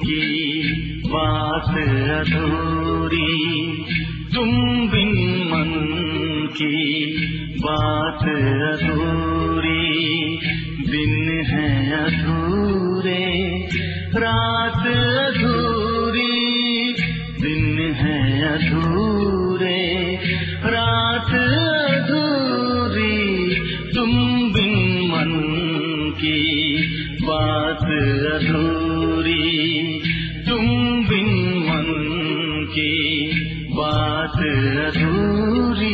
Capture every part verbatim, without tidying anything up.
की बात अधूरी, तुम बिन मन की बात अधूरी। दिन है अधूरे, रात अधूरी, दिन है अधूरे, रात अधूरी। तुम बिन मन की बात अधूरी, तुम बिन मन की बात अधूरी।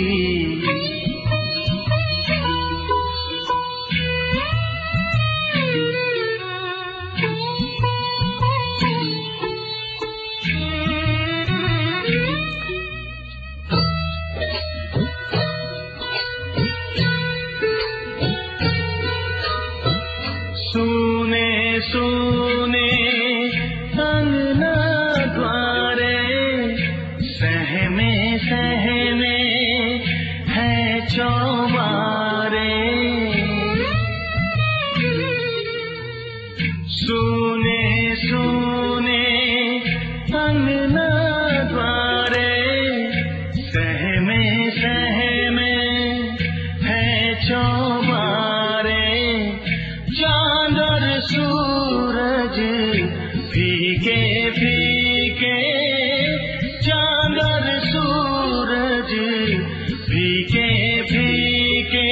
सुने सुने अंगना द्वारे, सहमे सहमे है चौबारे। सुने सुने अंगना द्वारे, सहमे सहमे है चौबारे। चांद और सूरज फीके फीके, चांद और सूरज फीके फीके।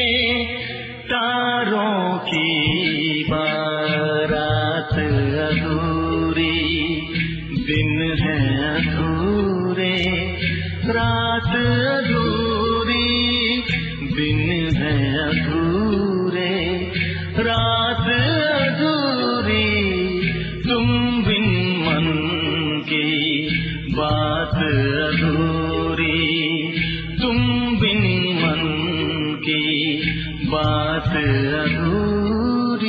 तारों की बारात अधूरी, दिन है अधूरे, रात अधूरी। दिन है अधूरे, रात अधूरी। तुम बिन मन की बात अधूरी, तुम बिन मन की बात अधूरी।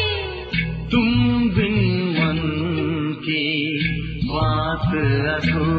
तुम बिन मन की बात अधूरी।